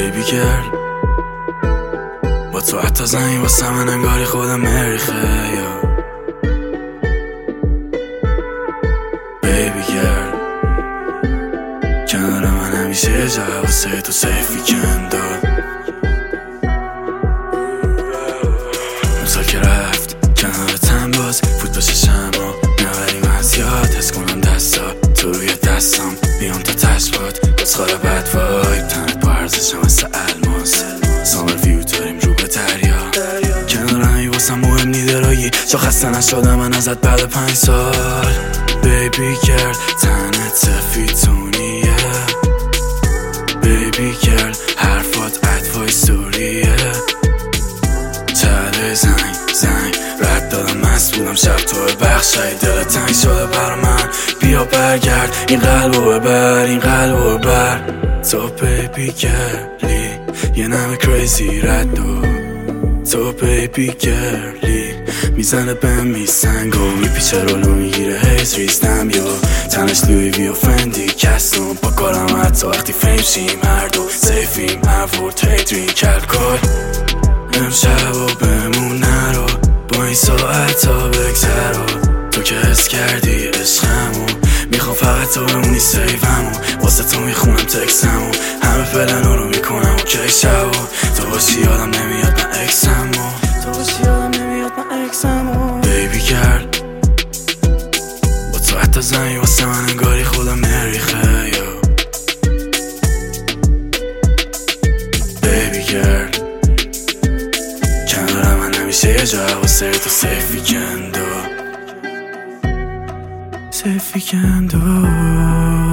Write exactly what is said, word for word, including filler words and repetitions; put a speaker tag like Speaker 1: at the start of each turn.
Speaker 1: بیبی گرل با تو حتی زنی واسه من انگاری خودم مریخه یا بیبی گرل کنار من همیشه یه جا واسه تو سیف ویکندا موسا که رفت کنارتم باز فوت باشه شما نبری من زیاد حس کنم دستا تو روی دستم بیام تا تشبات بسخار بد وایب تنت با ارزشم مثل الماس سامر ویو داریم رو به دریا کنار همی واسم مهم نیدرایی چا خسته نشدم من ازت بعد پنج سال بیبی گرل تنت سفیتونیه بیبی گرل حرفات ادوای سوریه چله زنگ زنگ رد دادم مست بودم شب تو بخشای دل تنگ شده بر من بیا برگرد این قلبو ببر این قلبو ببر تو بیبی گرلی یه نمه کریزی ردو تو بیبی گرلی میزنه بهم میسنگو میپیچه رولو میگیره هیز ریزدم یا تنش لوی وی و فندی کستم با کارم حتی وقتی فیم شیم هر دو سیفیم هر ورد هیدرین کل کل امشب و بمون نرو با این ساعت ها بگذرو تو که حس کردی عشقمو میخوام فقط تو بمونی سیفمو واسه تو میخونم تکسمو همه پلنا رو میکنم و که شبو تو باشی یادم نمیاد من اکسمو تو باشی یادم نمیاد من اکسمو بیبی گرل با تو حتی زنی واسه من انگاری خودم مریخه یا بیبی گرل کنار من همیشه یه جا واسه تو سیف ویکندا سیف ویکندا